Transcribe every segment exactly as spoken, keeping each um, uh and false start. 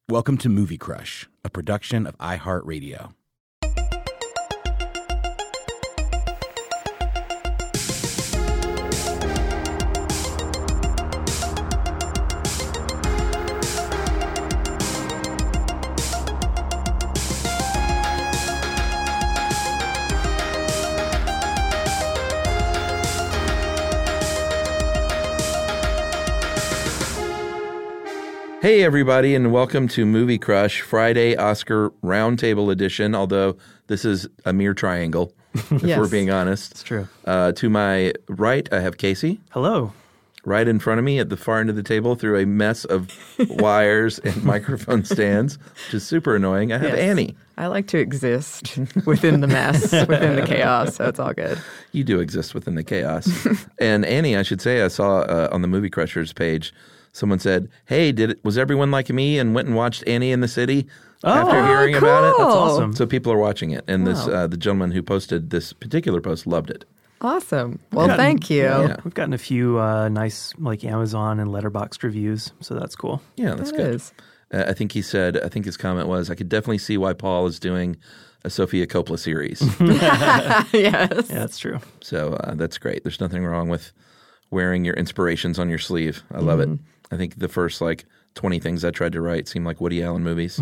Welcome to Movie Crush, a production of iHeartRadio. Hey, everybody, and welcome to Movie Crush, Friday Oscar Roundtable Edition, although this is a mere triangle, if Yes. we're being honest. It's true. Uh, to my right, I have Casey. Hello. Right in front of me at the far end of the table through a mess of wires and microphone stands, which is super annoying. I have Yes. Annie. I like to exist within the mess, within the chaos, so it's all good. You do exist within the chaos. And Annie, I should say, I saw uh, on the Movie Crushers page, someone said, hey, did it, was everyone like me and went and watched Annie in the City after hearing cool. about it? That's awesome. So people are watching it. And this Wow. uh, the gentleman who posted this particular post loved it. Awesome. Well, gotten- thank you. Yeah. We've gotten a few uh, nice like Amazon and Letterboxd reviews, so that's cool. Yeah, that's That good. is. Uh, I think he said, I think his comment was, I could definitely see why Paul is doing a Sofia Coppola series. Yes. Yeah, that's true. So uh, that's great. There's nothing wrong with wearing your inspirations on your sleeve. I love Mm-hmm. it. I think the first like twenty things I tried to write seemed like Woody Allen movies.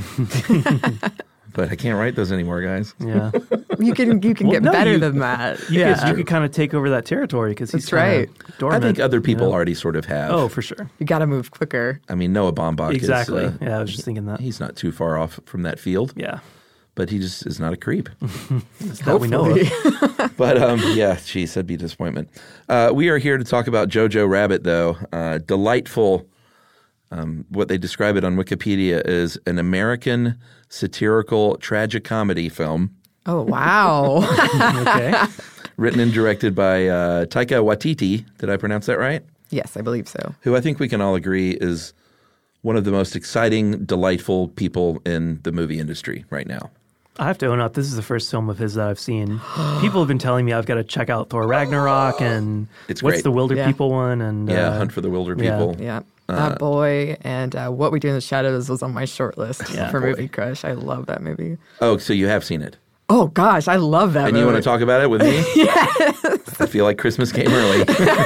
But I can't write those anymore, guys. Yeah. You can you can Well, get no, better you- than that. You yeah. could, you could kind of take over that territory because he's That's right. kinda I dormant, think other people you know? already sort of have. Oh, for sure. You got to move quicker. I mean, Noah Baumbach Exactly. is, uh, yeah, I was just thinking that. he's not too far off from that field, Yeah. but he just is not a creep. That we know of. But um, yeah, geez, that'd be a disappointment. Uh, we are here to talk about Jojo Rabbit, though. Uh, delightful, um, what they describe it on Wikipedia is an American satirical tragicomedy film Oh, wow. Okay. written and directed by uh, Taika Waititi. Did I pronounce that right? Yes, I believe so. Who I think we can all agree is one of the most exciting, delightful people in the movie industry right now. I have to own up. This is the first film of his that I've seen. People have been telling me I've got to check out Thor Ragnarok and It's what's great. the Wilder Yeah. People one? And Yeah, uh, Hunt for the Wilder yeah. People. Yeah. That boy and uh, What We Do in the Shadows was on my short list Yeah, for boy. Movie Crush. I love that movie. Oh, so you have seen it. Oh, gosh. I love that And movie. you want to talk about it with me? Yes. I feel like Christmas came early.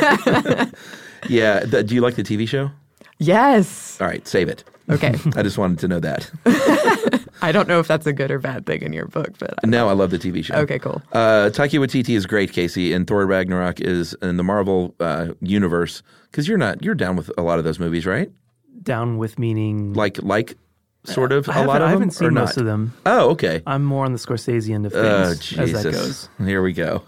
Yeah. th- do you like the T V show? Yes. All right, save it. Okay. I just wanted to know that. I don't know if that's a good or bad thing in your book, but I, No, I love the T V show. okay, cool. Uh, Taika Waititi is great, Casey, and Thor Ragnarok is in the Marvel uh, universe. Because you're not, you're down with a lot of those movies, right? down with meaning. Like, like, sort of I a haven't, lot of I them, haven't seen or most not? of them. Oh, okay. I'm more on the Scorsese end of Oh, things as that Jesus. goes. Here we go.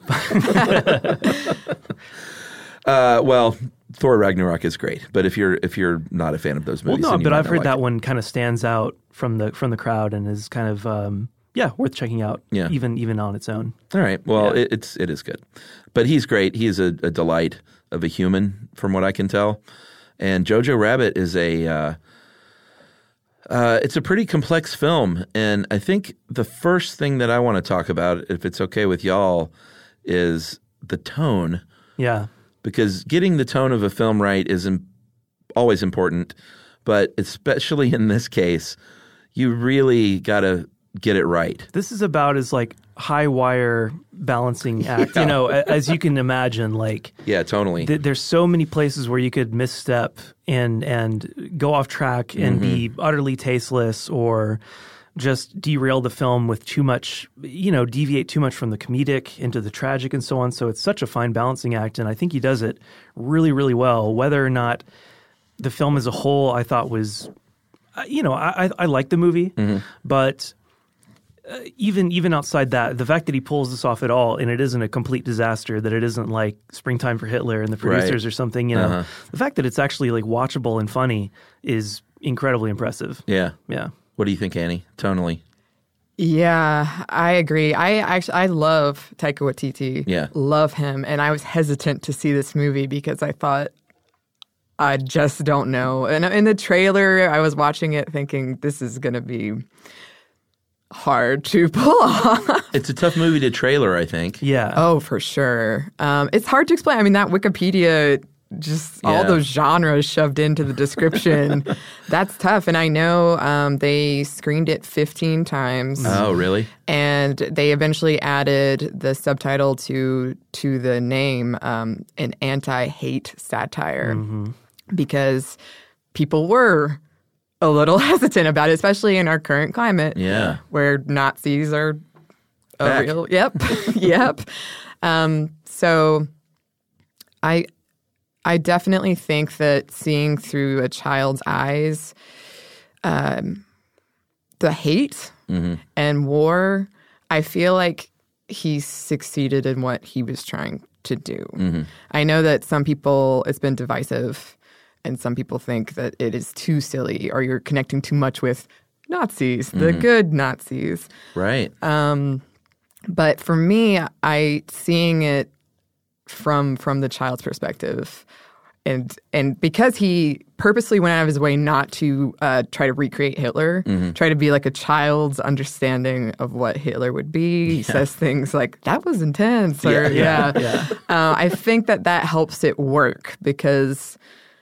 uh, well, Thor Ragnarok is great, but if you're if you're not a fan of those Well, movies, no, then you but might I've not heard like that it. one kind of stands out from the from the crowd and is kind of um, yeah worth checking out. Yeah. even even on its own. All right. Well, Yeah. it, it's it is good, but he's great. He is a, a delight of a human, from what I can tell. And Jojo Rabbit is a uh, uh, it's a pretty complex film, and I think the first thing that I want to talk about, if it's okay with y'all, is the tone, Yeah, because getting the tone of a film right is im- always important, but especially in this case, you really got to get it right. this is about as like high wire balancing act. Yeah. You know, a- as you can imagine, like. Yeah, tonally. Th- There's so many places where you could misstep and and go off track and be utterly tasteless or just derail the film with too much, you know, deviate too much from the comedic into the tragic and so on. So it's such a fine balancing act, and I think he does it really, really well. Whether or not the film as a whole, I thought was, uh, you know, I I, I like the movie, but. Uh, even even outside that, the fact that he pulls this off at all, and it isn't a complete disaster, that it isn't like Springtime for Hitler and the producers Right. or something, you know, Uh-huh. the fact that it's actually like watchable and funny is incredibly impressive. Yeah. Yeah. What do you think, Annie? Tonally. Yeah, I agree. I actually I love Taika Waititi. Yeah. Love him. And I was hesitant to see this movie because I thought I just don't know. And in the trailer, I was watching it thinking this is going to be hard to pull off. It's a tough movie to trailer, I think. Yeah. Oh, for sure. Um, it's hard to explain. I mean, that Wikipedia just Yeah. all those genres shoved into the description. That's tough. And I know um, they screened it fifteen times. Oh, really? And they eventually added the subtitle to to the name, um, an anti-hate satire, because people were a little hesitant about it, especially in our current climate, Yeah. where Nazis are a Back. real. Yep, yep. Um, so, I I definitely think that seeing through a child's eyes, um, the hate Mm-hmm. and war, I feel like he succeeded in what he was trying to do. Mm-hmm. I know that some people, it's been divisive, and some people think that it is too silly or you're connecting too much with Nazis, the Mm-hmm. good Nazis. Right. Um, but for me, I seeing it from from the child's perspective, and and because he purposely went out of his way not to uh, try to recreate Hitler, Mm-hmm. try to be like a child's understanding of what Hitler would be. He says things like "that was intense," or Yeah, yeah. Yeah. Uh, I think that that helps it work because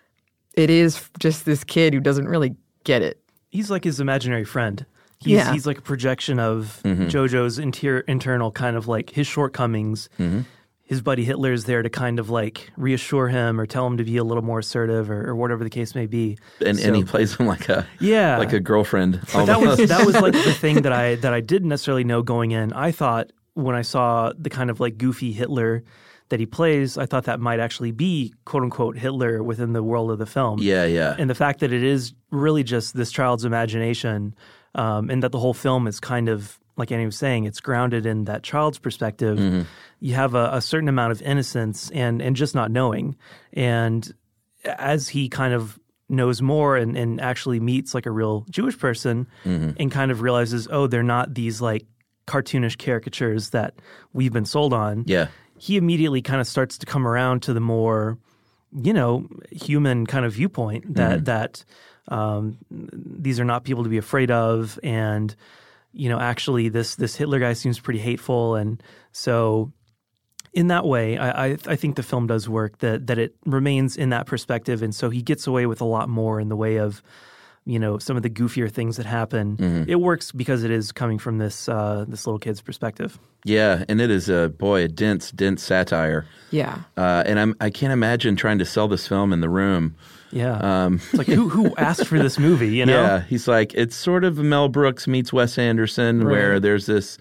it is just this kid who doesn't really get it. He's like his imaginary friend. He's, Yeah. he's like a projection of JoJo's interior, internal kind of like his shortcomings. His buddy Hitler is there to kind of like reassure him or tell him to be a little more assertive or, or whatever the case may be. And So- and he plays him like a Yeah. like a girlfriend. But that was almost. that was like the thing that I that I didn't necessarily know going in. I thought when I saw the kind of like goofy Hitler that he plays, I thought that might actually be quote unquote Hitler within the world of the film. Yeah, yeah. And the fact that it is really just this child's imagination, um, and that the whole film is kind of like Annie was saying, it's grounded in that child's perspective. Mm-hmm. You have a, a certain amount of innocence and and just not knowing. And as he kind of knows more and, and actually meets like a real Jewish person Mm-hmm. and kind of realizes, oh, they're not these like cartoonish caricatures that we've been sold on. Yeah. He immediately kind of starts to come around to the more, you know, human kind of viewpoint that Mm-hmm. that um, these are not people to be afraid of, and you know, actually, this this Hitler guy seems pretty hateful, and so in that way, I, I I think the film does work. That that it remains in that perspective, and so he gets away with a lot more in the way of, you know, some of the goofier things that happen. Mm-hmm. It works because it is coming from this uh, this little kid's perspective. Yeah, and it is a boy a dense, dense satire. Yeah. Uh, and I'm I can't imagine trying to sell this film in the room. Yeah, Um, it's like who who asked for this movie? You know, Yeah, he's like it's sort of Mel Brooks meets Wes Anderson, where Right. there's this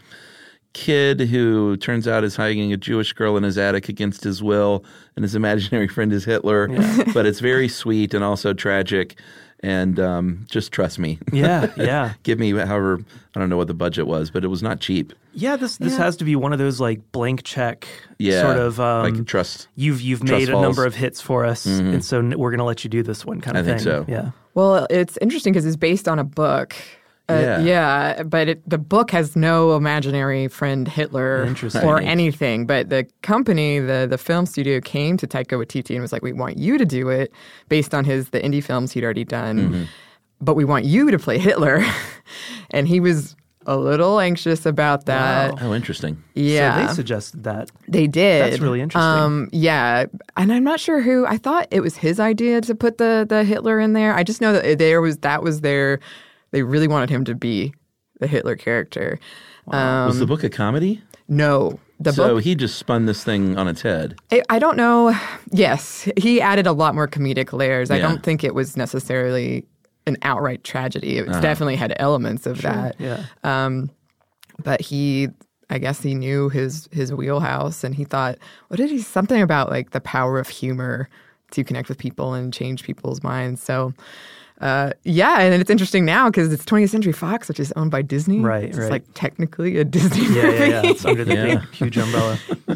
kid who turns out is hiding a Jewish girl in his attic against his will, and his imaginary friend is Hitler. But it's very sweet and also tragic. And um, just trust me. yeah, yeah. Give me however I don't know what the budget was, but it was not cheap. Yeah, this this Yeah. has to be one of those like blank check Yeah, sort of um, like trust. you've you've Trust made a falls. number of hits for us, and so n- we're going to let you do this one kind of I thing. think so. Yeah, Well, it's interesting because it's based on a book. Uh, Yeah. yeah, but it, the book has no imaginary friend Hitler Interesting. or anything. But the company, the the film studio, came to Taika Waititi and was like, "We want you to do it based on his the indie films he'd already done, Mm-hmm. but we want you to play Hitler." And he was a little anxious about that. Wow. Oh, interesting. Yeah, So they suggested that. they did. That's really interesting. Um, yeah, and I'm not sure who. I thought it was his idea to put the the Hitler in there. I just know that there was that was their. They really wanted him to be the Hitler character. Um, Was the book a comedy? no, the So book. he just spun this thing on its head. I, I don't know. Yes, he added a lot more comedic layers. I Yeah. don't think it was necessarily an outright tragedy. It was definitely had elements of that. Yeah, Um, but he, I guess he knew his his wheelhouse, and he thought, what did he? Something about like the power of humor to connect with people and change people's minds. So, uh, yeah, and it's interesting now because it's twentieth Century Fox, which is owned by Disney. Right, It's right. like technically a Disney yeah, movie. yeah, yeah. It's under the Yeah. big, huge umbrella.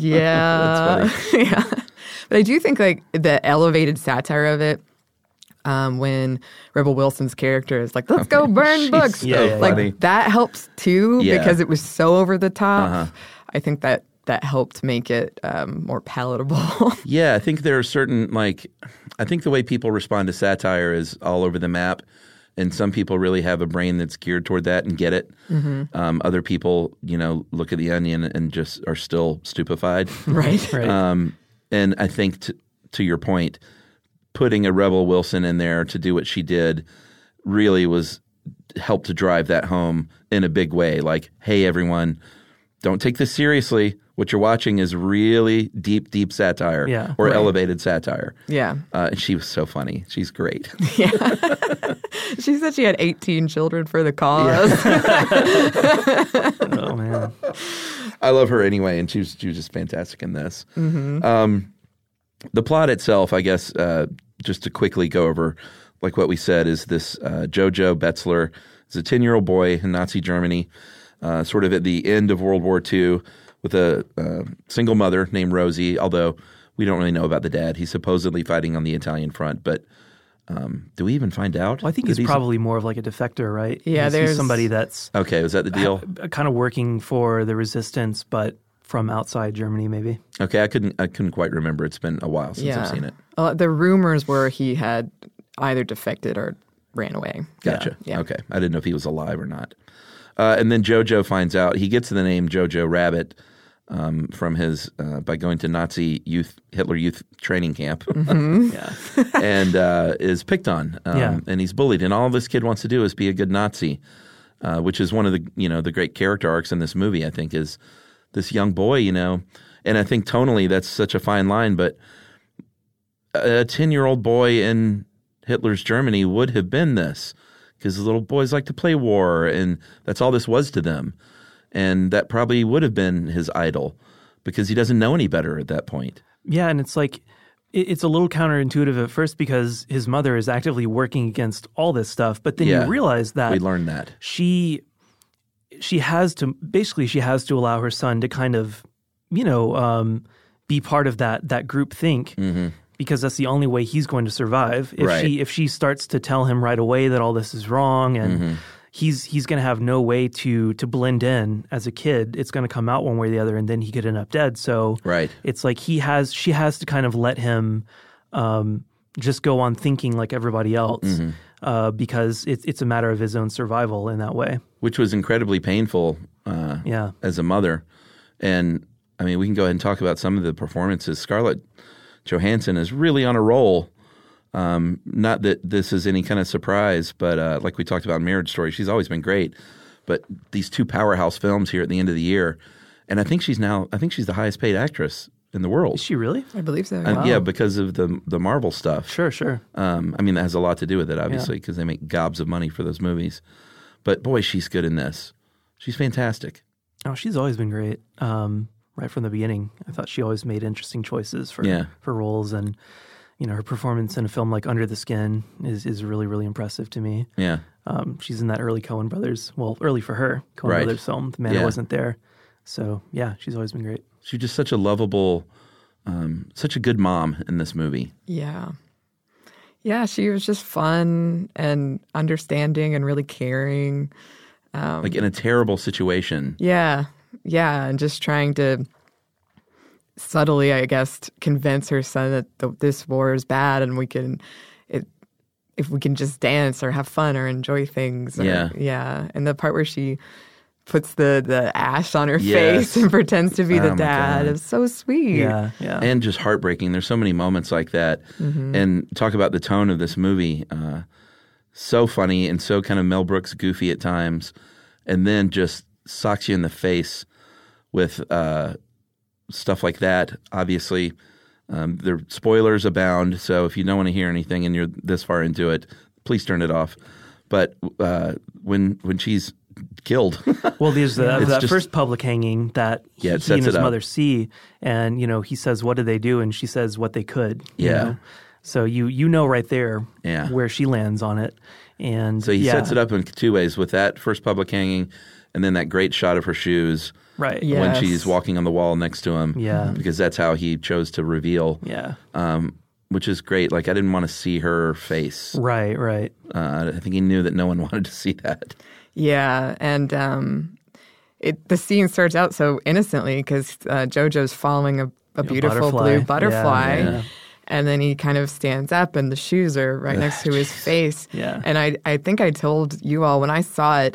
Yeah. yeah. But I do think like the elevated satire of it, um, when Rebel Wilson's character is like, let's go burn She's books. so Yeah, yeah, like funny. that helps too Yeah. because it was so over the top. Uh-huh. I think that that helped make it um, more palatable. Yeah, I think there are certain like I think the way people respond to satire is all over the map, and some people really have a brain that's geared toward that and get it. Mm-hmm. Um, other people, you know, look at The Onion and just are still stupefied. right. Right. Um, and I think t- to your point, putting a Rebel Wilson in there to do what she did really was helped to drive that home in a big way. Like, hey, everyone, don't take this seriously. What you're watching is really deep, deep satire Yeah, or right. elevated satire. Yeah. Uh, and she was so funny. She's great. Yeah. She said she had eighteen children for the cause. Oh man. I love her anyway, and she was, she was just fantastic in this. Mm-hmm. Um, the plot itself, I guess, uh, just to quickly go over, like what we said, is this uh, Jojo Betzler is a ten-year-old boy in Nazi Germany, uh, sort of at the end of World War Two, with a uh, single mother named Rosie, although we don't really know about the dad. He's supposedly fighting on the Italian front, but um, do we even find out? Well, I think that he's probably more of like a defector, right? Yeah, he's, there's- he's somebody that's Okay, was that the deal? kind of working for the resistance, but from outside Germany, maybe. Okay, I couldn't I couldn't quite remember. It's been a while since I've seen it. Uh, the rumors were he had either defected or ran away. Gotcha. Yeah. Okay. I didn't know if he was alive or not. Uh, and then Jojo finds out, he gets the name Jojo Rabbit um, from his, uh, by going to Nazi youth, Hitler youth training camp Yeah. and uh, is picked on. Um, Yeah. And he's bullied. And all this kid wants to do is be a good Nazi, uh, which is one of the, you know, the great character arcs in this movie, I think, is this young boy, you know. And I think tonally that's such a fine line, but a ten-year-old boy in Hitler's Germany would have been this, because little boys like to play war, and that's all this was to them. And that probably would have been his idol, because he doesn't know any better at that point. Yeah, and it's like it- it's a little counterintuitive at first because his mother is actively working against all this stuff, but then Yeah. you realize that We learned that. she she has to basically she has to allow her son to kind of, you know, um, be part of that that group think. Mm-hmm. Because that's the only way he's going to survive. If Right. she if she starts to tell him right away that all this is wrong, and Mm-hmm. he's he's going to have no way to to blend in as a kid, it's going to come out one way or the other, and then he could end up dead. So Right. it's like he has she has to kind of let him um, just go on thinking like everybody else, Mm-hmm. uh, because it's it's a matter of his own survival in that way. Which was incredibly painful uh, Yeah. as a mother. And, I mean, we can go ahead and talk about some of the performances. Scarlett Johansson is really on a roll. Um, not that this is any kind of surprise, but uh, like we talked about in Marriage Story, she's always been great. But these two powerhouse films here at the end of the year, and I think she's now, I think she's the highest paid actress in the world. Is she really? I believe so. And, yeah. yeah, because of the the Marvel stuff. Sure, sure. Um, I mean, that has a lot to do with it, obviously, because they make gobs of money for those movies. But boy, she's good in this. She's fantastic. Oh, she's always been great. Um, right from the beginning, I thought she always made interesting choices for Yeah. for roles, and you know, her performance in a film like Under the Skin is is really really impressive to me. Yeah. Um, she's in that early Coen Brothers, well, early for her Coen Right. Brothers film. The Man Who Yeah. Wasn't There. So yeah, she's always been great. She's just such a lovable, um, such a good mom in this movie. Yeah. Yeah, she was just fun and understanding and really caring. Like in a terrible situation. Yeah. Yeah. And just trying to subtly, I guess, convince her son that the, this war is bad and we can, it, if we can just dance or have fun or enjoy things. Or, Yeah. Yeah. And the part where she puts the, the ash on her Yes. face and pretends to be Oh the my dad. God. It's so sweet. Yeah, yeah. And just heartbreaking. There's so many moments like that. And talk about the tone of this movie. Uh, so funny and so kind of Mel Brooks goofy at times. And then just socks you in the face with uh, stuff like that. Obviously, um, the spoilers abound. So if you don't want to hear anything and you're this far into it, please turn it off. But uh, when when she's killed, Well, there's the, It's that just- first public hanging that he, Yeah, it he sets and his it up. mother see, and you know he says, "What did they do?" And she says, "What they could." you Yeah. know? So you you know right there Yeah. where she lands on it, and so he yeah, sets it up in two ways, with that first public hanging and then that great shot of her shoes right. Yeah. when Yes. she's walking on the wall next to him. Yeah. Because that's how he chose to reveal, Yeah. um, which is great. Like, I didn't want to see her face. Right. Right. Uh, I think he knew that no one wanted to see that. Yeah, and um, it the scene starts out so innocently because uh, JoJo's following a, a beautiful butterfly. blue Yeah, butterfly, yeah. and then he kind of stands up, and the shoes are right next to his face. Yeah. And I I think I told you all when I saw it,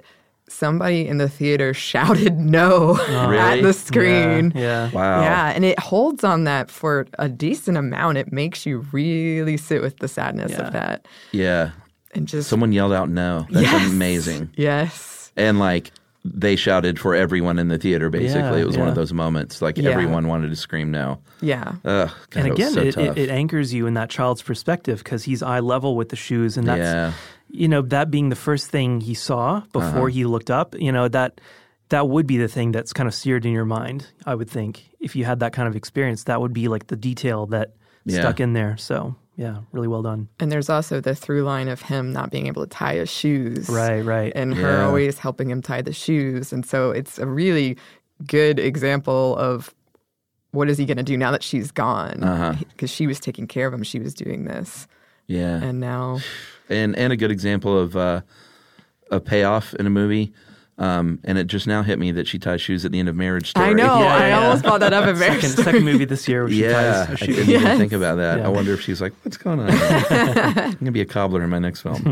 somebody in the theater shouted no at Really? the screen. Yeah. yeah. Wow. Yeah, and it holds on that for a decent amount. It makes you really sit with the sadness Yeah. of that. Yeah. And just Someone yelled out no. That's Yes. amazing. Yes. And like they shouted for everyone in the theater, basically. Yeah, it was one yeah. of those moments. Like Yeah. everyone wanted to scream no. Yeah. Ugh, God, And it was again, so it, tough. it, it anchors you in that child's perspective because he's eye level with the shoes, and that's Yeah. you know that being the first thing he saw before Uh-huh. he looked up. You know that that would be the thing that's kind of seared in your mind. I would think if you had that kind of experience, that would be like the detail that Yeah. stuck in there. So yeah, really well done. And there's also the through line of him not being able to tie his shoes. Right, right. And her Yeah. always helping him tie the shoes. And so it's a really good example of what is he going to do now that she's gone? Uh-huh. Because she was taking care of him. She was doing this. Yeah. And now, and and a good example of uh, a payoff in a movie. Um, and it just now hit me that she ties shoes at the end of Marriage Story. I know. Yeah, I yeah. almost brought that up in Marriage Second, Story. second movie this year. Where she Yeah, ties I a shoe. didn't Yes. even think about that. Yeah. I wonder if she's like, "What's going on? I'm gonna be a cobbler in my next film."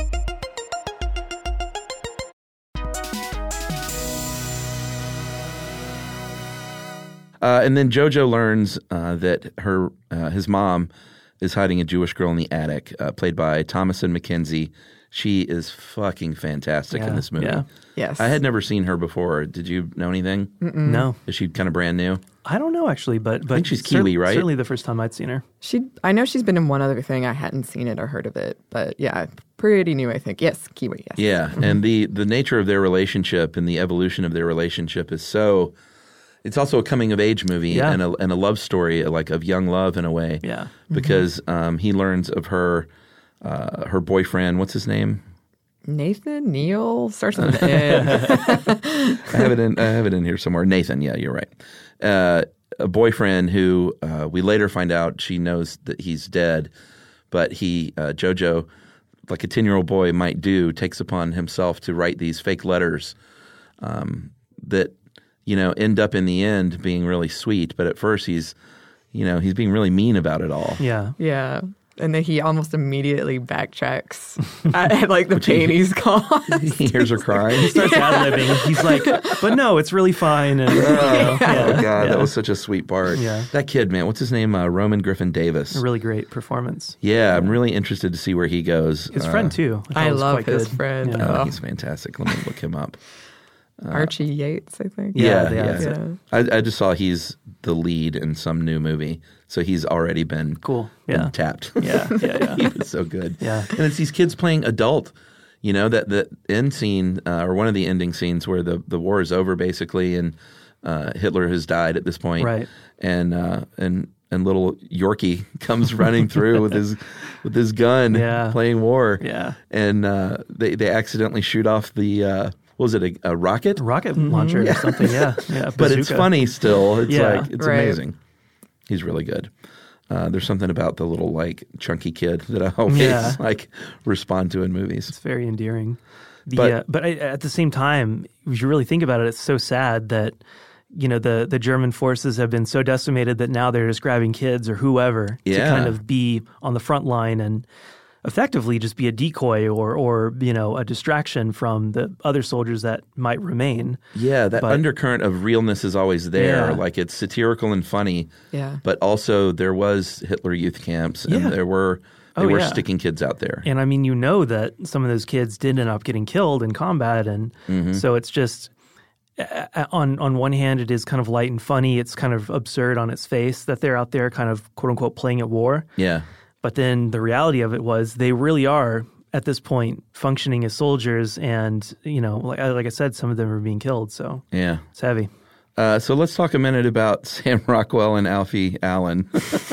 Uh, and then JoJo learns uh, that her uh, his mom is hiding a Jewish girl in the attic, uh, played by Thomasin McKenzie. She is fucking fantastic in Yeah, this movie. yeah. Yes. I had never seen her before. Did you know anything? No, Is she kind of brand new? I don't know actually, but but think she's cer- Kiwi, right? Certainly the first time I'd seen her. She, I know she's been in one other thing. I hadn't seen it or heard of it. But yeah, pretty new, I think. Yes, Kiwi, yes. Yeah, and the the nature of their relationship and the evolution of their relationship is so. It's also a coming of age movie Yeah. and a and a love story, like of young love in a way. Yeah. because um, he learns of her uh, her boyfriend. What's his name? Nathan, Neil, starts with an N. I have it in I have it in here somewhere. Nathan. Yeah, you're right. Uh, a boyfriend who uh, we later find out she knows that he's dead, but he uh, JoJo, like a ten year old boy might do, takes upon himself to write these fake letters um, that you know end up in the end being really sweet. But at first he's you know he's being really mean about it all. Yeah. Yeah. And then he almost immediately backtracks at, at like the pain he's caused. He hears her crying. Starts ad-libbing. He's like, but no, it's really fine. And, you know, yeah, Oh God, yeah. that was such a sweet part. Yeah. That kid, man, what's his name? Uh, Roman Griffin Davis. a really great performance. Yeah, I'm really interested to see where he goes. His Uh, friend too. thought I was love quite his good. friend. Yeah. Oh, Oh. he's fantastic. Let me look him up. Archie Yates, I think. Yeah, Yeah, yeah, yeah. that's it. Yeah. I, I just saw he's the lead in some new movie, so he's already been Cool. been Yeah. tapped. Yeah, yeah, yeah. he was so good. Yeah. and it's these kids playing adult. You know that the end scene uh, or one of the ending scenes where the the war is over basically, and uh, Hitler has died at this point, Right. And uh, and and little Yorkie comes running through with his with his gun, Yeah. playing war, Yeah. and uh, they they accidentally shoot off the uh, what was it a, a rocket? Rocket launcher or something. Yeah. Yeah. But it's bazooka. funny still. It's Yeah. like it's Right. amazing. He's really good. Uh, there's something about the little like chunky kid that I always Yeah. like respond to in movies. It's very endearing. The, But- uh, but I, at the same time, if you really think about it, it's so sad that you know the the German forces have been so decimated that now they're just grabbing kids or whoever Yeah. to kind of be on the front line and effectively just be a decoy or or you know a distraction from the other soldiers that might remain. Yeah, that But- undercurrent of realness is always there. Yeah. Like it's satirical and funny. Yeah. But also there was Hitler youth camps, and Yeah. there were there Oh, were yeah. sticking kids out there. And I mean, you know that some of those kids did end up getting killed in combat, and Mm-hmm. so it's just uh, on on one hand, it is kind of light and funny. It's kind of absurd on its face that they're out there, kind of quote unquote playing at war. Yeah, But then the reality of it was they really are at this point functioning as soldiers, and you know, like like I said, some of them are being killed. So yeah. it's heavy. Uh, so let's talk a minute about Sam Rockwell and Alfie Allen.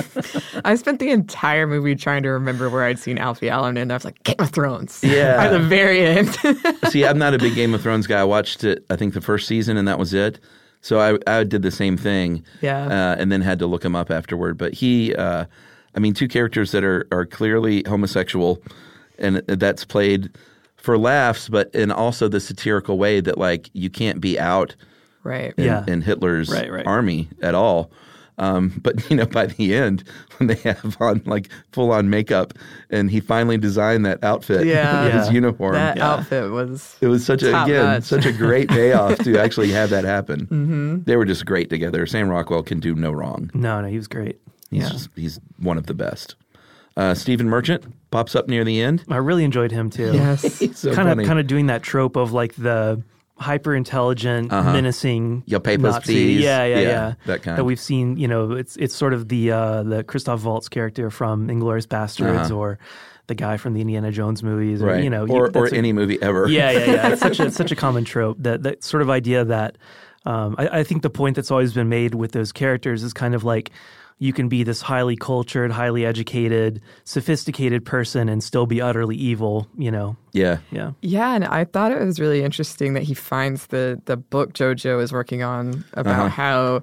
I spent the entire movie trying to remember where I'd seen Alfie Allen, and I was like, Game of Thrones. Yeah. At the very end. See, I'm not a big Game of Thrones guy. I watched it, I think, the first season, and that was it. So I, I did the same thing, Yeah. uh, and then had to look him up afterward. But he, uh, I mean, two characters that are are clearly homosexual, and that's played for laughs, but in also the satirical way that like you can't be out Right. in, Yeah. in Hitler's Right, right. army at all. Um, but, you know, by the end, when they have on like full on makeup and he finally designed that outfit, Yeah. his Yeah. uniform. That yeah. outfit was It was such a, top again, notch. such a great payoff to actually have that happen. Mm-hmm. They were just great together. Sam Rockwell can do no wrong. No, no, he was great. He's Yeah. just, he's one of the best. Uh, Stephen Merchant pops up near the end. I really enjoyed him too. yes. He's so kind funny. of kind of doing that trope of like the hyper intelligent, Uh-huh. menacing Your papers, Nazi. please. Yeah, yeah, Yeah, yeah. that kind. That we've seen. You know, it's it's sort of the uh, the Christoph Waltz character from Inglourious Basterds, Uh-huh. or the guy from the Indiana Jones movies, or right. you know, or, you, or that's a- any movie ever. Yeah, yeah, yeah. It's such a it's such a common trope, that that sort of idea that um, I, I think the point that's always been made with those characters is kind of like, you can be this highly cultured, highly educated, sophisticated person and still be utterly evil, you know. Yeah. Yeah. Yeah, and I thought it was really interesting that he finds the the book JoJo is working on about Uh-huh. how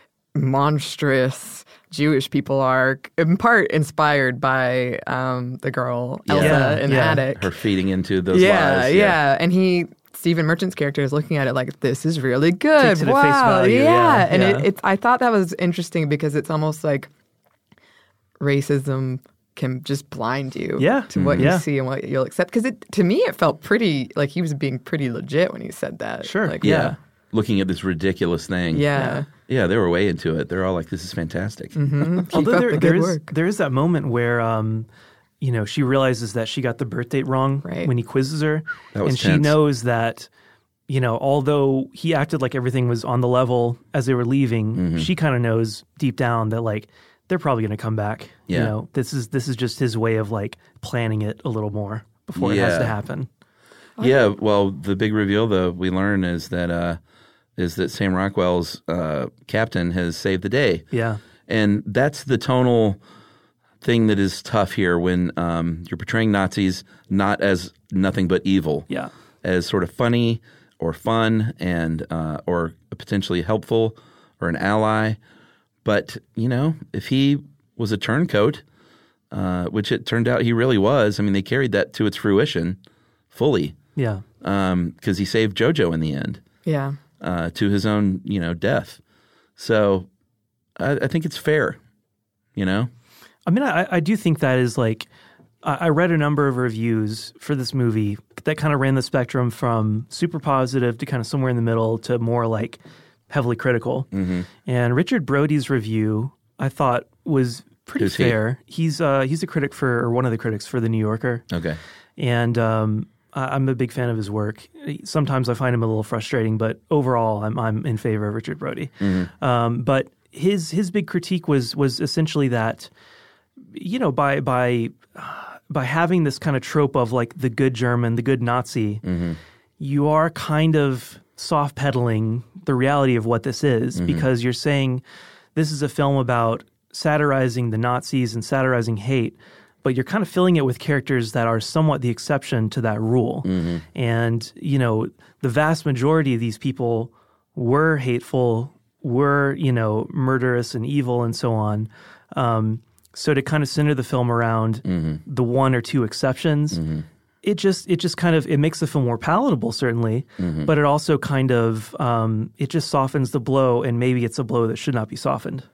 monstrous Jewish people are, in part inspired by um, the girl Elsa Yeah, in the yeah. attic. Her feeding into those yeah, lies. yeah, and he. Stephen Merchant's character is looking at it like, this is really good. Takes it at wow. face value, Yeah. yeah, And yeah. It, it, I thought that was interesting because it's almost like racism can just blind you Yeah. to what Yeah. you see and what you'll accept. Because it, to me, it felt pretty, like he was being pretty legit when he said that. Sure. Like, Yeah. Yeah. Looking at this ridiculous thing. Yeah. Yeah, they were way into it. They're all like, this is fantastic. Mm-hmm. Keep Although up there, the there good is work. there is that moment where um, you know, she realizes that she got the birth date wrong Right. when he quizzes her, That was and she tense. knows that, you know, although he acted like everything was on the level as they were leaving, Mm-hmm. she kind of knows deep down that like they're probably going to come back. You Yeah. know, this is this is just his way of like planning it a little more before it has Yeah. to happen. Yeah, well, the big reveal though we learn is that uh, is that Sam Rockwell's uh, captain has saved the day. Yeah. And that's the tonal thing that is tough here when um, you're portraying Nazis not as nothing but evil, Yeah. as sort of funny or fun and uh, or potentially helpful or an ally. But, you know, if he was a turncoat, uh, which it turned out he really was, I mean, they carried that to its fruition fully Yeah. because he saved JoJo in the end Yeah. uh, to his own, you know, death. So I, I think it's fair, you know? I mean, I, I do think that is like, I I read a number of reviews for this movie that kind of ran the spectrum from super positive to kind of somewhere in the middle to more like heavily critical. Mm-hmm. And Richard Brody's review, I thought, was pretty Who's he? fair. He's uh, he's a critic for, or one of the critics for The New Yorker. Okay. And um, I- I'm a big fan of his work. Sometimes I find him a little frustrating, but overall, I'm I'm in favor of Richard Brody. Mm-hmm. Um, but his his big critique was was essentially that, you know, by by by having this kind of trope of like the good German, the good Nazi, Mm-hmm. you are kind of soft pedaling the reality of what this is, Mm-hmm. because you're saying this is a film about satirizing the Nazis and satirizing hate, but you're kind of filling it with characters that are somewhat the exception to that rule. Mm-hmm. And, you know, the vast majority of these people were hateful, were, you know, murderous and evil and so on. Um, so to kind of center the film around Mm-hmm. the one or two exceptions, it just it just kind of it makes the film more palatable, certainly, Mm-hmm. but it also kind of um, it just softens the blow, and maybe it's a blow that should not be softened.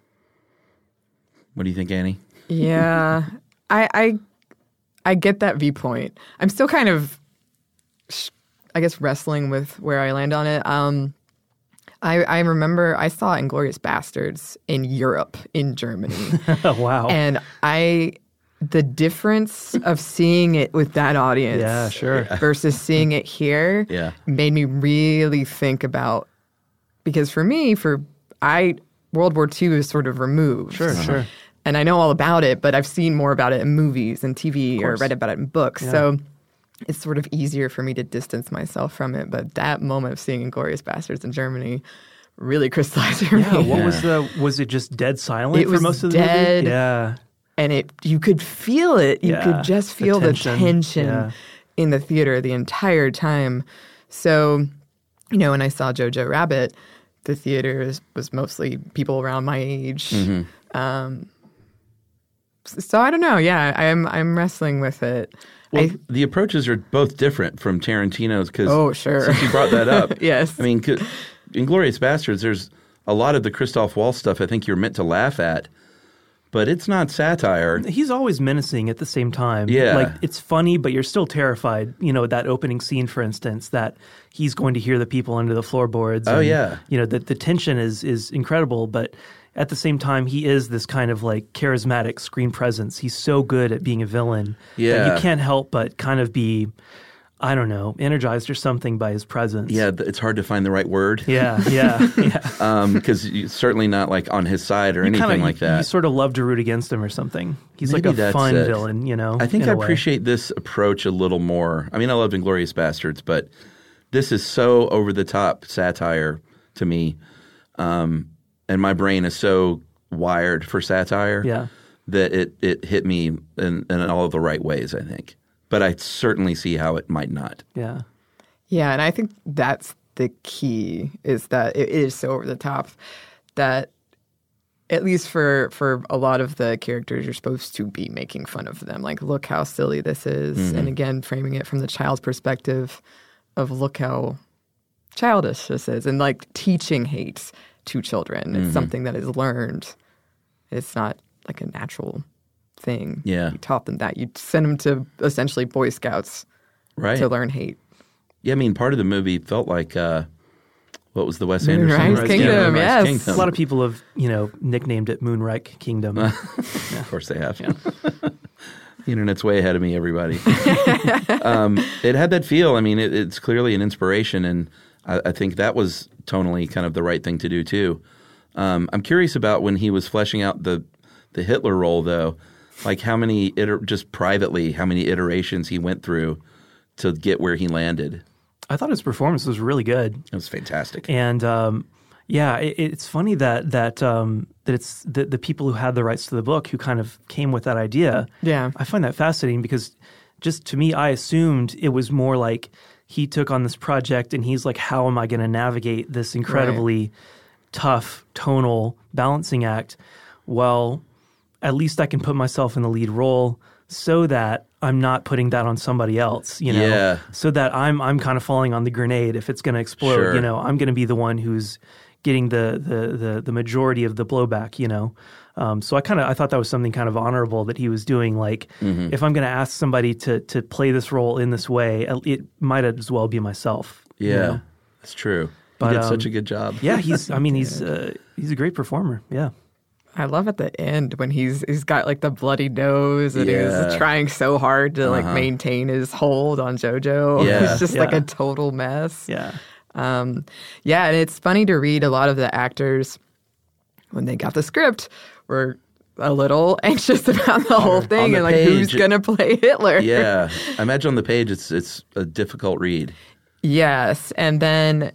What do you think, Annie? Yeah, I, I I get that viewpoint. I'm still kind of, sh- I guess, wrestling with where I land on it. Um, I I remember I saw Inglourious Bastards in Europe, in Germany, Wow. and I the difference of seeing it with that audience, Yeah, sure. versus seeing it here, Yeah. made me really think about, because for me, for I World War Two is sort of removed. Sure, sure. And I know all about it, but I've seen more about it in movies and T V or course. read about it in books. Yeah. So it's sort of easier for me to distance myself from it. But that moment of seeing Inglourious Bastards in Germany really crystallized for Yeah, me. what was the was it just dead silent It for was most of the dead. movie? Yeah. And it you could feel it. You Yeah, could just the feel the tension. tension, Yeah. in the theater the entire time. So, you know, when I saw Jojo Rabbit, the theater is, was mostly people around my age. Um, so I don't know. Yeah, I'm I'm wrestling with it. Well, I, the approaches are both different from Tarantino's because Oh, sure. since you brought that up. Yes. I mean, 'cause Inglourious Bastards, there's a lot of the Christoph Waltz stuff I think you're meant to laugh at, but it's not satire. He's always menacing at the same time. Yeah. Like, it's funny, but you're still terrified. You know, that opening scene, for instance, that he's going to hear the people under the floorboards. Oh, and, yeah. You know, the, the tension is is incredible, but at the same time, he is this kind of like charismatic screen presence. He's so good at being a villain Yeah. that you can't help but kind of be, I don't know, energized or something by his presence. Yeah, th- it's hard to find the right word. Yeah, yeah, yeah. Because um, you're certainly not like on his side or You anything kinda, like you, that. you sort of love to root against him or something. He's Maybe like a that's fun it. villain, you know. I think in I a way. appreciate this approach a little more. I mean, I loved Inglourious Bastards, but this is so over the top satire to me, um, and my brain is so wired for satire Yeah. that it it hit me in, in all of the right ways. I think, but I certainly see how it might not. Yeah. Yeah, and I think that's the key, is that it is so over the top that at least for for a lot of the characters, you're supposed to be making fun of them. Like, look how silly this is. Mm-hmm. And again, framing it from the child's perspective of look how childish this is. And like teaching hate to children. It's Mm-hmm. something that is learned. It's not like a natural thing. Yeah. You taught them that. You send them to essentially Boy Scouts Right? to learn hate. Yeah, I mean, part of the movie felt like uh, what was the Wes Moonrise Anderson? Kingdom, Yeah, Moonrise yes. Kingdom. A lot of people have, you know, nicknamed it Moonreich Kingdom. Of course they have. The internet's way ahead of me, everybody. um, it had that feel. I mean, it, it's clearly an inspiration, and I, I think that was tonally kind of the right thing to do, too. Um, I'm curious about when he was fleshing out the, the Hitler role, though, like how many, iter- just privately, how many iterations he went through to get where he landed. I thought his performance was really good. It was fantastic. And um, yeah, it, it's funny that that um, that it's the, the people who had the rights to the book who kind of came with that idea. Yeah. I find that fascinating because just to me, I assumed it was more like he took on this project and he's like, how am I going to navigate this incredibly tough tonal balancing act? Well, at least I can put myself in the lead role so that I'm not putting that on somebody else, you know, Yeah. so that I'm I'm kind of falling on the grenade if it's going to explode, Sure. you know, I'm going to be the one who's getting the the the, the majority of the blowback, you know. Um, so I kind of I thought that was something kind of honorable that he was doing. Like, Mm-hmm. if I'm going to ask somebody to to play this role in this way, it might as well be myself. you Yeah, know? that's true. But, he did such um, a good job. Yeah, he's. I mean, he's uh, he's a great performer. Yeah. I love at the end when he's he's got like the bloody nose and Yeah. he's trying so hard to like Uh-huh. maintain his hold on JoJo. Yeah. It's just like Yeah. a total mess. Yeah. Um, yeah, and it's funny to read a lot of the actors when they got the script were a little anxious about the whole thing the and like page- who's gonna play Hitler. Yeah, I imagine on the page it's it's a difficult read. Yes, and then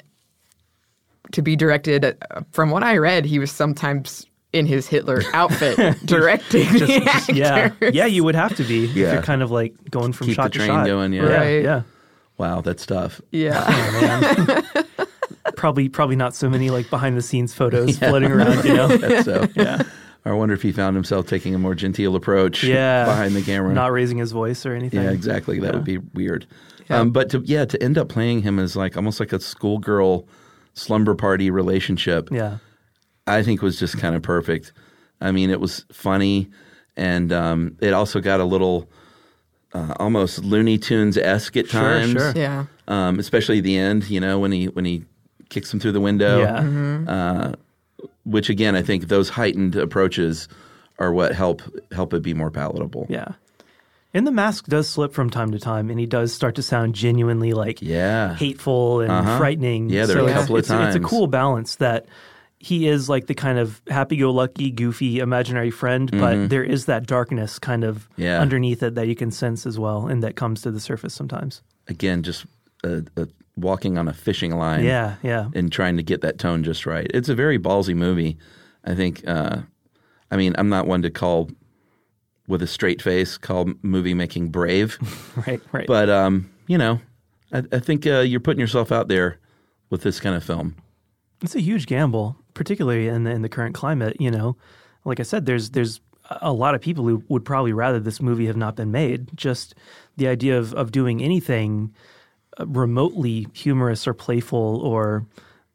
to be directed, uh, from what I read, he was sometimes in his Hitler outfit directing the actors. Yeah. Yeah. You would have to be if Yeah. you're kind of like going from Keep shot the to train shot. going, yeah. Yeah. Right. Yeah. Wow, that's tough. Yeah. Oh, man. probably probably not so many like behind the scenes photos floating around. You know. That's so. Yeah. I wonder if he found himself taking a more genteel approach Yeah. behind the camera. Not raising his voice or anything. yeah, exactly. That Yeah. would be weird. Um, but to yeah, to end up playing him as like almost like a schoolgirl slumber party relationship, Yeah. I think was just kind of perfect. I mean, it was funny, and um, it also got a little uh, almost Looney Tunes-esque at Sure, times. sure. Yeah. Um, especially the end, you know, when he when he kicks him through the window. Yeah. Uh, which again, I think those heightened approaches are what help help it be more palatable. Yeah. And the mask does slip from time to time, and he does start to sound genuinely like Yeah. hateful and Uh-huh. frightening. Yeah, there are a it's- couple of it's, It's a times. cool balance that he is like the kind of happy-go-lucky, goofy, imaginary friend, but there is that darkness kind of Mm-hmm. Yeah. underneath it that you can sense as well, and that comes to the surface sometimes. Again, just uh, uh, walking on a fishing line. Yeah, yeah. And trying to get that tone just right. It's a very ballsy movie. I think. Uh, I mean, I'm not one to call with a straight face call movie making brave, Right, right. but um, you know, I, I think uh, you're putting yourself out there with this kind of film. It's a huge gamble, particularly in the, in the current climate. You know, like I said, there's there's a lot of people who would probably rather this movie have not been made. Just the idea of of doing anything remotely humorous or playful or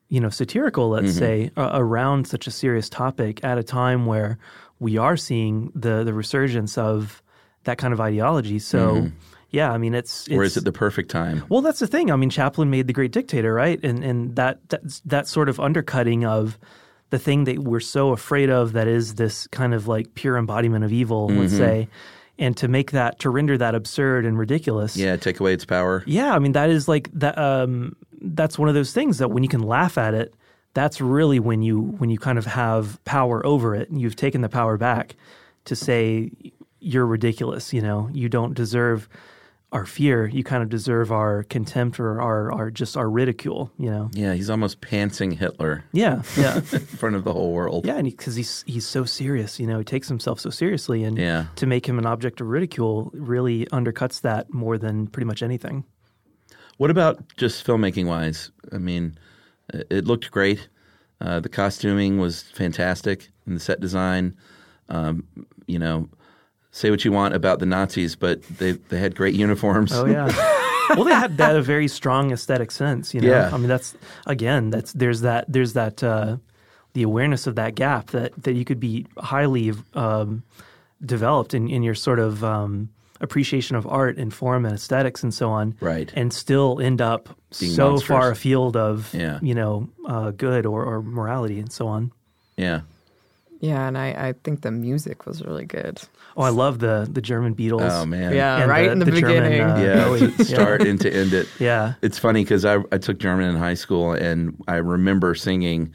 you know, satirical, let's say, uh, around such a serious topic at a time where we are seeing the the resurgence of that kind of ideology. So, yeah, I mean, it's, it's Or is it the perfect time? Well, that's the thing. I mean, Chaplin made The Great Dictator, right? And and that that's, that sort of undercutting of the thing that we're so afraid of, that is this kind of like pure embodiment of evil, let's say, and to make that, to render that absurd and ridiculous. Yeah, take away its power. Yeah, I mean, that is like that. Um, that's one of those things that when you can laugh at it, that's really when you when you kind of have power over it, and you've taken the power back to say you're ridiculous. You know, you don't deserve our fear. You kind of deserve our contempt or our, our just our ridicule. You know. Yeah, he's almost pantsing Hitler Yeah, yeah, in front of the whole world. yeah, and because he, he's he's so serious. You know, he takes himself so seriously, and Yeah. to make him an object of ridicule really undercuts that more than pretty much anything. What about just filmmaking wise? I mean, it it looked great. Uh, the costuming was fantastic, and the set design. Um, you know, say what you want about the Nazis, but they they had great uniforms. Oh yeah. Well, they had that a very strong aesthetic sense. You know, Yeah. I mean, that's again, that's there's that there's that uh, the awareness of that gap that that you could be highly um, developed in in your sort of um, appreciation of art and form and aesthetics and so on, Right. and still end up Being so monsters. far afield of Yeah. you know uh, good or, or morality and so on. Yeah. Yeah, and I, I think the music was really good. Oh, I love the the German Beatles. Oh man. Yeah, And right the- in the, the German, beginning. uh, Yeah, Bowie. to start and to end it. Yeah. It's funny because I, I took German in high school, and I remember singing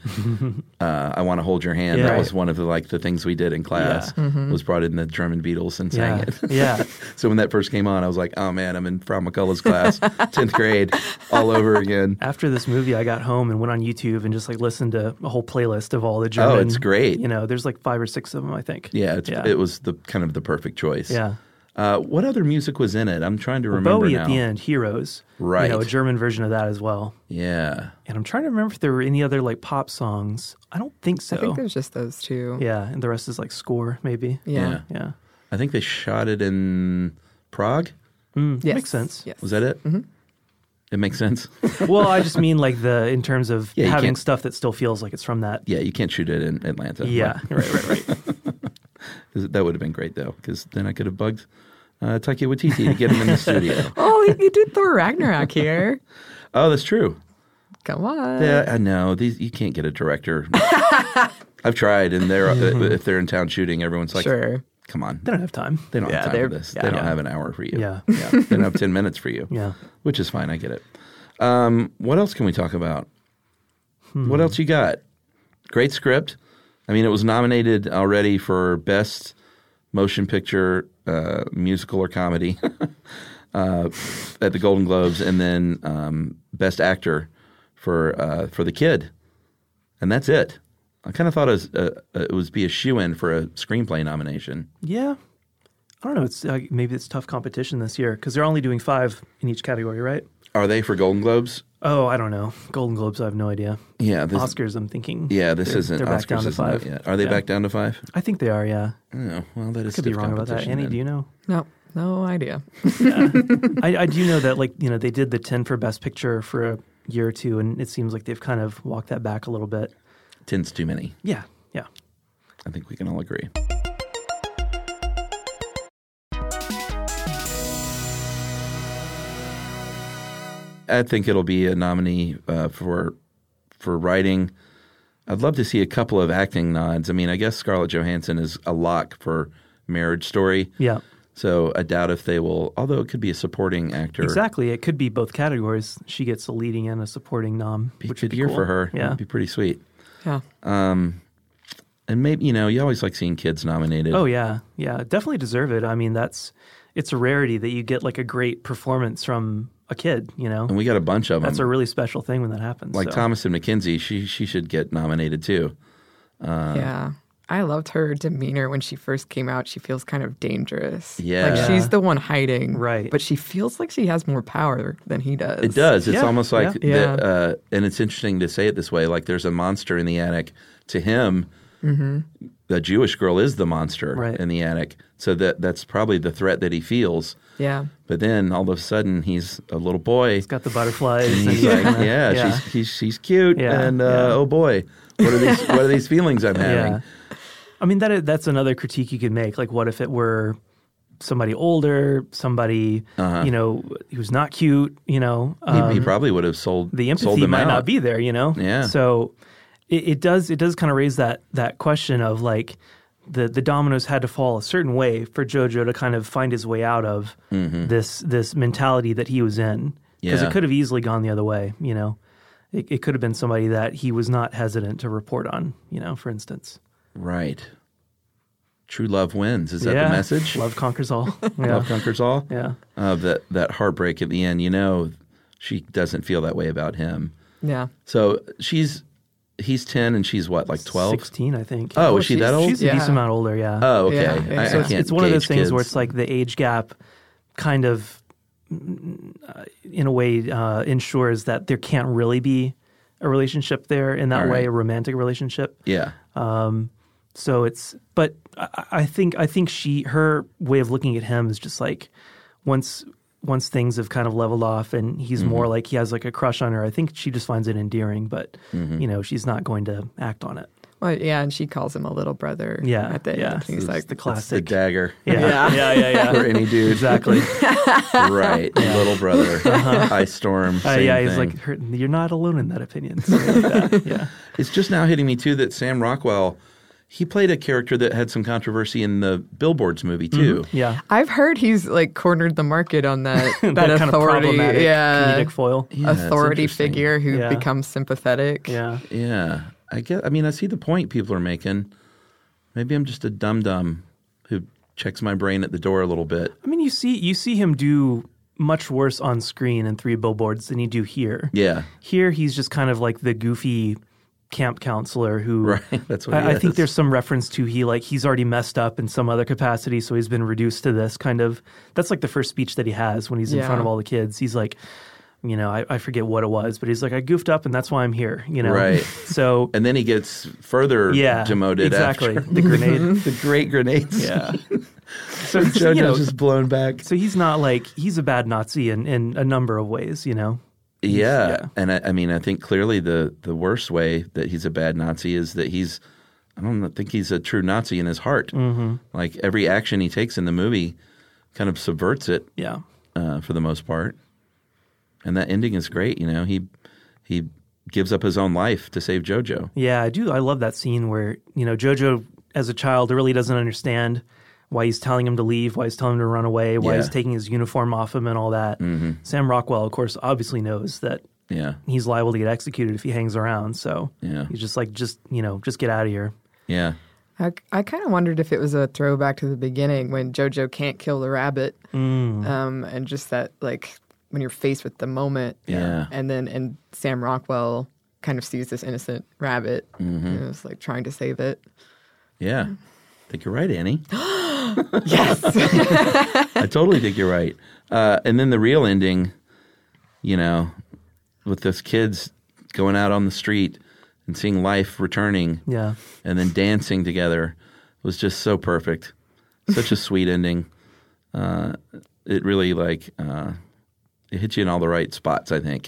uh, "I Want to Hold Your Hand." Yeah. That was one of the like the things we did in class. Mm-hmm. Was brought in the German Beatles and sang Yeah. it. Yeah. So when that first came on, I was like, "Oh man, I'm in Frau McCullough's class, tenth grade, all over again." After this movie, I got home and went on YouTube and just like listened to a whole playlist of all the German. Oh, it's great. You know, there's like five or six of them, I think. Yeah, it's, it was the kind of the perfect choice. Yeah. Uh, what other music was in it? I'm trying to Well, remember Bowie now. at the end, Heroes. Right. You know, a German version of that as well. Yeah. And I'm trying to remember if there were any other like pop songs. I don't think so. I think there's just those two. Yeah, and the rest is like score, maybe. Yeah. Yeah. Yeah. I think they shot it in Prague. Mm, Yes. Makes sense. Yes. Was that it? Mm-hmm. It makes sense. Well, I just mean like the in terms of Yeah, you having can't- stuff that still feels like it's from that. Yeah, you can't shoot it in Atlanta. Yeah. Right, right, right. Right. That would have been great, though, because then I could have bugged uh, Taika Waititi to get him in the studio. Oh, he, he did Thor Ragnarok here. Oh, that's true. Come on. Yeah, I know. These you can't get a director. I've tried, and they're if they're in town shooting, everyone's like, Sure. "Come on, They don't have time. they don't Yeah, have time for they're- this. yeah. They don't Yeah. have an hour for you. Yeah. yeah. They don't have ten minutes for you. Yeah. Which is fine. I get it. Um, what else can we talk about? Hmm. What else you got? Great script. I mean, it was nominated already for Best Motion Picture, uh, Musical or Comedy uh, at the Golden Globes, and then um, Best Actor for uh, for The Kid, and that's it. I kind of thought it was, uh, it was be a shoo-in for a screenplay nomination. Yeah. I don't know. It's uh, maybe it's tough competition this year because they're only doing five in each category, right? Are they for Golden Globes? Oh, I don't know. Golden Globes, I have no idea. Yeah, this, Oscars, I'm thinking. yeah, this they're, isn't They're back Oscars down to isn't out five. yet. Are they Yeah. back down to five? I think they are. Yeah. Oh, well, that is Could be stiff wrong about that. competition Annie, then. do you know? No, no idea. I, I do know that, like, you know, they did the ten for Best Picture for a year or two, and it seems like they've kind of walked that back a little bit. Ten's too many. Yeah. Yeah. I think we can all agree. I think it'll be a nominee uh, for for writing. I'd love to see a couple of acting nods. I mean, I guess Scarlett Johansson is a lock for Marriage Story. Yeah. So I doubt if they will, although it could be a supporting actor. Exactly. It could be both categories. She gets a leading and a supporting nom. Be a which good would be year cool. for her. Yeah. It'd be pretty sweet. Yeah. And maybe, you know, you always like seeing kids nominated. Oh yeah, yeah, definitely deserve it. I mean, that's it's a rarity that you get like a great performance from a kid. You know, And we got a bunch of them. that's a really special thing when that happens. like so. Thomasin McKenzie, she she should get nominated too. yeah. I loved her demeanor when she first came out. She feels kind of dangerous. Yeah. Like she's the one hiding. Right. But she feels like she has more power than he does. It does. It's Yeah, almost like, yeah. the, uh, and it's interesting to say it this way. Like there's a monster in the attic. To him, the Jewish girl is the monster Right. in the attic. So that that's probably the threat that he feels. Yeah. But then all of a sudden he's a little boy. He's got the butterflies. And and he's like, kinda- yeah, yeah. she's he's she's cute, Yeah, and uh, yeah. oh boy, what are these what are these feelings I'm having? Yeah. I mean, that is, that's another critique you could make. Like, what if it were somebody older, somebody, Uh-huh. you know, who's not cute, you know? He, Um, he probably would have sold the sold empathy them might out. not be there, you know? Yeah. So it, it does it does kind of raise that that question of like the the dominoes had to fall a certain way for JoJo to kind of find his way out of this this mentality that he was in. Because Yeah. it could have easily gone the other way, you know? It, it could have been somebody that he was not hesitant to report on, you know, for instance. Right. True love wins. Is that yeah. the message? Love conquers all. Yeah. Love conquers all. Yeah. Uh, that that heartbreak at the end. You know, she doesn't feel that way about him. Yeah. So she's he's ten and she's what, like twelve? sixteen, I think. Oh, Well, is she she's- that old? She's a Yeah. decent amount older, yeah. Oh, okay. Yeah, I, yeah. I so it's, can't it's one of those gauge things kids. where it's like the age gap kind of, mm, uh, in a way, uh, ensures that there can't really be a relationship there in that All way, right. a romantic relationship. yeah. Um, so it's, but I, I think I think she her way of looking at him is just like once once things have kind of leveled off and he's Mm-hmm. more like he has like a crush on her. I think she just finds it endearing, but Mm-hmm. you know she's not going to act on it. Well, yeah, and she calls him a little brother. Yeah, At the yeah. end. He's It's like, the It's the classic. dagger. Yeah, Yeah. yeah, yeah, yeah. For any dude. Exactly. Right. Little brother. Ice storm. Uh, Same yeah, he's thing. like, "Her- you're not alone in that opinion. Something like that. Yeah. It's just now hitting me too that Sam Rockwell, he played a character that had some controversy in the Billboards movie too. Yeah. I've heard he's like cornered the market on that that, That, kind of authority, problematic yeah, comedic foil. Yeah, it's authority interesting. figure who Yeah. becomes sympathetic. Yeah. Yeah, I get. I mean, I see the point people are making. Maybe I'm just a dum dum who checks my brain at the door a little bit. I mean, you see, you see him do much worse on screen in Three Billboards than you do here. Yeah, Here, he's just kind of like the goofy camp counselor who. right. That's what he I, I think is. there's some reference to he like he's already messed up in some other capacity, so he's been reduced to this kind of. That's like the first speech that he has when he's in Yeah. front of all the kids. He's like, you know, I, I forget what it was, but he's like, I goofed up, and that's why I'm here. You know, Right. So And then he gets further yeah, demoted exactly. after The grenade. the great grenades. Yeah. So JoJo's you know, just blown back. so he's not like he's a bad Nazi in, in a number of ways, you know. Yeah, yeah. and I, I mean, I think clearly the the worst way that he's a bad Nazi is that he's. I don't think he's a true Nazi in his heart. Mm-hmm. Like every action he takes in the movie, kind of subverts it Yeah. uh, for the most part. And that ending is great. You know, he he gives up his own life to save JoJo. Yeah, I do. I love that scene where, you know, JoJo as a child really doesn't understand why he's telling him to leave, why he's telling him to run away, why Yeah. he's taking his uniform off him and all that. Mm-hmm. Sam Rockwell, of course, obviously knows that Yeah, he's liable to get executed if he hangs around. So Yeah. he's just like, just, you know, just get out of here. yeah, I, I kind of wondered if it was a throwback to the beginning when JoJo can't kill the rabbit, Mm. um, and just that like when you're faced with the moment, Yeah. and then and Sam Rockwell kind of sees this innocent rabbit, Mm-hmm. and is like trying to save it. yeah. I think you're right, Annie. Yes, I totally think you're right. Uh, and then the real ending, you know, with those kids going out on the street and seeing life returning Yeah. and then dancing together was just so perfect. Such a sweet ending. Uh, it really like uh, it hits you in all the right spots, I think.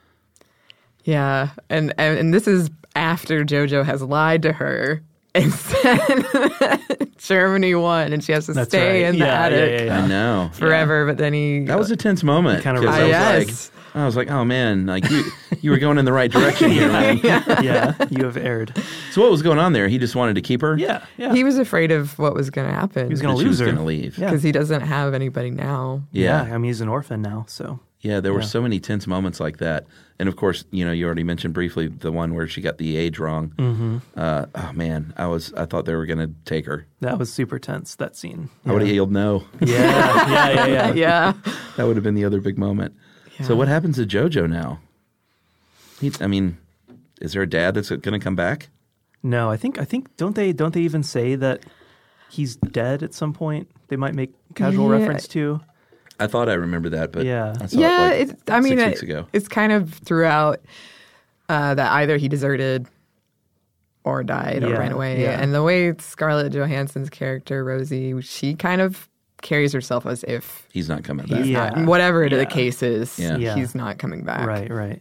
yeah, and, and and this is after JoJo has lied to her and said Germany won, and she has to That's stay right. in the Yeah, yeah, attic yeah, yeah. I know. forever. But then he That was a tense moment. Kind of 'cause I was yes. like, I was like, oh man, like you, you were going in the right direction here, man. Yeah. You have erred. So what was going on there? He just wanted to keep her. Yeah. Yeah. he was afraid of what was going to happen. He was That going to she lose was her. going to leave. Yeah. because he doesn't have anybody now. Yeah. I mean, he's an orphan now. So Yeah, there were Yeah. so many tense moments like that. And of course, you know, you already mentioned briefly the one where she got the age wrong. Mm-hmm. Uh, oh man, I was I thought they were going to take her. that was super tense, that scene. I would have yelled no. Yeah. Yeah. Yeah. Yeah. Yeah, That would have been the other big moment. So what happens to JoJo now? He, I mean, is there a dad that's going to come back? No, I think I think don't they don't they even say that he's dead at some point? They might make casual Yeah. reference to. I thought I remembered that, but Yeah. I saw yeah. it like It's, I mean, six it- weeks ago. it's kind of throughout uh, that either he deserted or died or Yeah, ran away. yeah. And the way Scarlett Johansson's character, Rosie, she kind of carries herself as if He's not coming back. he's Yeah. not, whatever Yeah. the case is, Yeah. Yeah. he's not coming back. Right, right.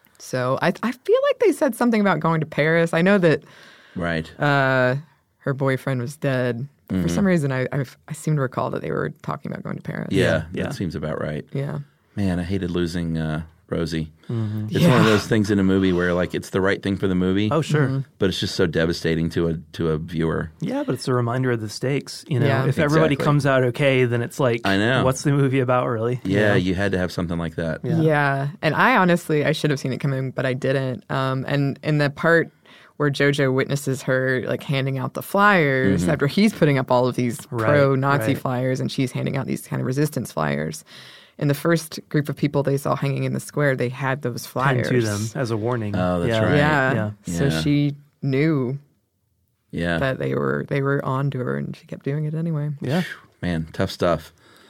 So I, I feel like they said something about going to Paris. I know that Right. uh, her boyfriend was dead. But For some reason, I, I I seem to recall that they were talking about going to Paris. Yeah, Yeah. that seems about right. Yeah. Man, I hated losing uh, Rosie. Mm-hmm. It's one of Yeah. those things in a movie where like it's the right thing for the movie, Oh, sure. Mm-hmm. but it's just so devastating to a to a viewer. Yeah, but it's a reminder of the stakes. You know, Yeah. if everybody Exactly. comes out okay, then it's like, I know. what's the movie about, really? You Yeah, know? you had to have something like that. Yeah. Yeah. And I honestly, I should have seen it coming, but I didn't. Um, and in the part where JoJo witnesses her like handing out the flyers after he's putting up all of these Right, pro-Nazi right. flyers and she's handing out these kind of resistance flyers. In the first group of people they saw hanging in the square, they had those Pinned flyers. to them as a warning. Oh, that's yeah. right. Yeah. Yeah. So Yeah. she knew Yeah, that they were they were on to her and she kept doing it anyway. Yeah. man, tough stuff.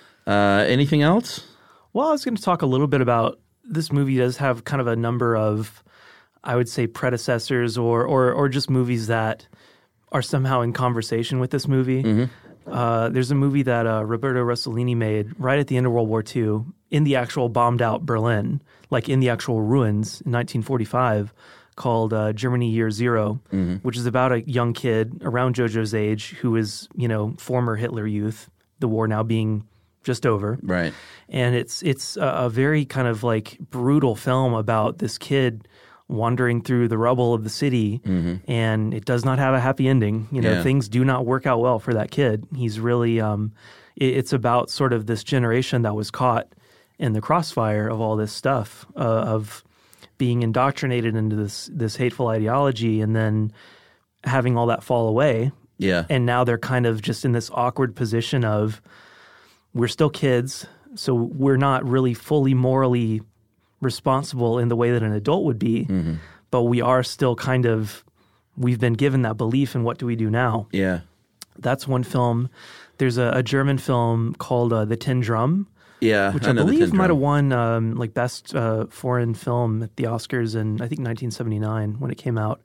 Uh, anything else? Well, I was going to talk a little bit about this movie does have kind of a number of, I would say, predecessors or or or just movies that are somehow in conversation with this movie. Uh, there's a movie that uh, Roberto Rossellini made right at the end of World War Two in the actual bombed out Berlin, like in the actual ruins in nineteen forty-five, called uh, Germany Year Zero, which is about a young kid around JoJo's age who is, you know, former Hitler Youth, the war now being just over. Right. And it's it's a, a very kind of like brutal film about this kid wandering through the rubble of the city, and it does not have a happy ending. You know, Yeah. things do not work out well for that kid. He's really, um, it, it's about sort of this generation that was caught in the crossfire of all this stuff, uh, of being indoctrinated into this this hateful ideology, and then having all that fall away. Yeah. And now they're kind of just in this awkward position of, we're still kids, so we're not really fully morally responsible in the way that an adult would be, Mm-hmm. but we are still kind of, we've been given that belief, and what do we do now? yeah. That's one film. There's a, a German film called uh, The Tin Drum, Yeah. which I, know the believe Tin might have Drum. won um, like best uh, foreign film at the Oscars in, I think, nineteen seventy-nine when it came out,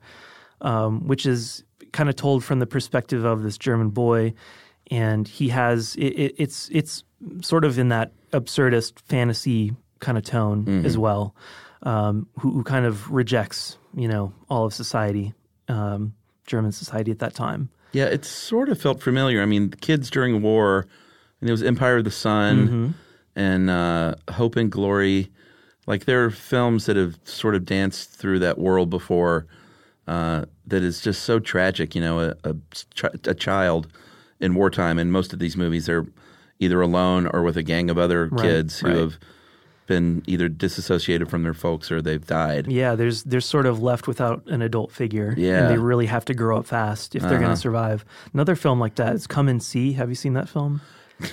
um, which is kind of told from the perspective of this German boy, and he has it, it, it's it's sort of in that absurdist fantasy kind of tone Mm-hmm. as well, um, who, who kind of rejects, you know, all of society, um, German society at that time. Yeah, it sort of felt familiar. I mean, the kids during war, and it was Empire of the Sun Mm-hmm. and uh, Hope and Glory. Like, there are films that have sort of danced through that world before uh, that is just so tragic. You know, a, a, ch- a child in wartime, and most of these movies are either alone or with a gang of other Right, kids who right. have been either disassociated from their folks or they've died. Yeah, there's there's sort of left without an adult figure, Yeah. and they really have to grow up fast if they're going Uh-huh. to survive. Another film like that is Come and See. Have you seen that film?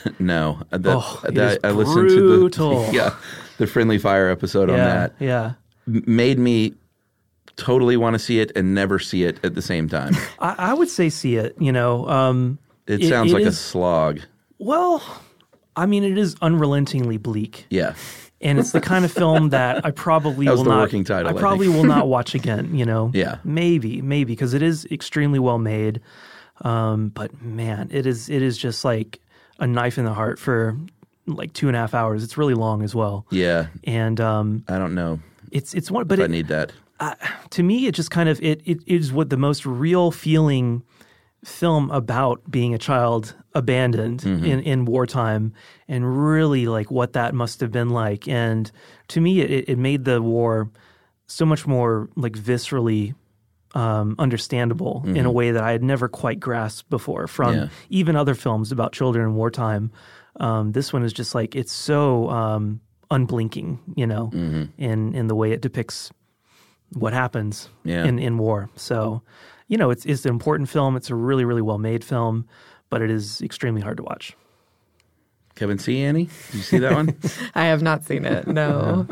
No, that, Oh, it that is I listened brutal. to the yeah the Friendly Fire episode on yeah, that. yeah. M- made me totally want to see it and never see it at the same time. I, I would say see it. You know, um, It, sounds like is, a slog. well. I mean, it is unrelentingly bleak, Yeah, and it's the kind of film that I probably That was will the not. working title, I I think. probably will not watch again. You know. Yeah. Maybe, maybe because it is extremely well made. Um, but man, it is it is just like a knife in the heart for like two and a half hours. It's really long as well. yeah. And um, I don't know it's it's one, but if I it, need that. to me, it just kind of it, it is what the most real feeling film about being a child abandoned Mm-hmm. in, in wartime, and really like what that must have been like. And to me, it, it made the war so much more like viscerally um, understandable in a way that I had never quite grasped before from Mm-hmm. Yeah. even other films about children in wartime. Um, this one is just like it's so um, unblinking, you know, Mm-hmm. in in the way it depicts what happens Yeah. in, in war. So, you know, it's it's an important film. It's a really, really well made film, but it is extremely hard to watch. Kevin C. Annie, did you see that one? I have not seen it. No.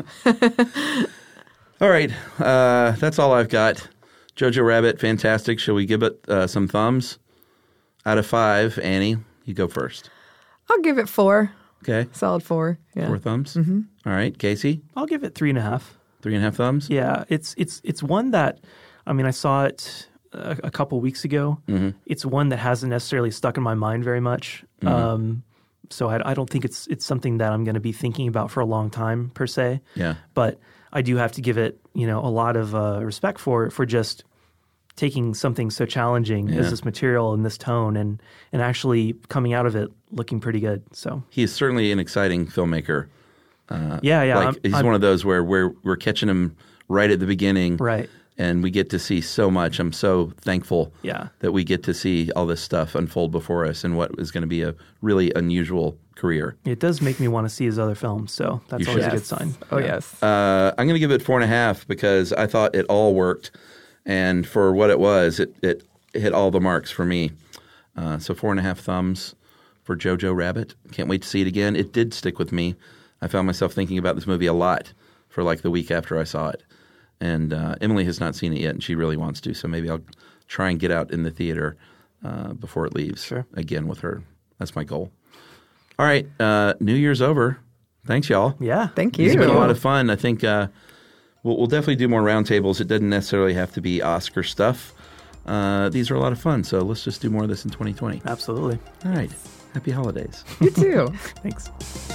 All right, uh, that's all I've got. Jojo Rabbit, fantastic. Shall we give it uh, some thumbs out of five? Annie, you go first. I'll give it four. Okay, Solid four. Yeah. four thumbs. Mm-hmm. All right, Casey, I'll give it three and a half. three and a half thumbs. Yeah, it's it's it's one that, I mean, I saw it a, a couple weeks ago. Mm-hmm. It's one that hasn't necessarily stuck in my mind very much. Mm-hmm. Um, so I, I don't think it's it's something that I'm going to be thinking about for a long time per se. Yeah. But I do have to give it, you know, a lot of uh, respect for for just taking something so challenging yeah. as this material and this tone and and actually coming out of it looking pretty good. So he is certainly an exciting filmmaker. Uh, yeah, yeah. Like I'm, he's I'm, one of those where we're we're catching him right at the beginning, right? And we get to see so much. I'm so thankful yeah. that we get to see all this stuff unfold before us and what is going to be a really unusual career. It does make me want to see his other films, so that's You always should. a good sign. Oh, yeah. yes. Uh, I'm going to give it four and a half because I thought it all worked. And for what it was, it, it hit all the marks for me. Uh, so four and a half thumbs for Jojo Rabbit. Can't wait to see it again. It did stick with me. I found myself thinking about this movie a lot for like the week after I saw it. And uh, Emily has not seen it yet, and she really wants to. So maybe I'll try and get out in the theater uh, before it leaves sure. again with her. That's my goal. All right. Uh, New Year's over. Thanks, y'all. Yeah. Thank you. It's been a lot of fun. I think uh, we'll, we'll definitely do more roundtables. It doesn't necessarily have to be Oscar stuff. Uh, these are a lot of fun. So let's just do more of this in twenty twenty. Absolutely. All right. Happy holidays. You too. Thanks.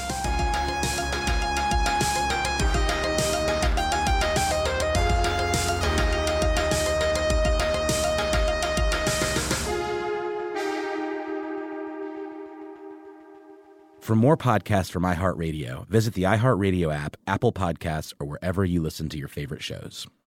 For more podcasts from iHeartRadio, visit the iHeartRadio app, Apple Podcasts, or wherever you listen to your favorite shows.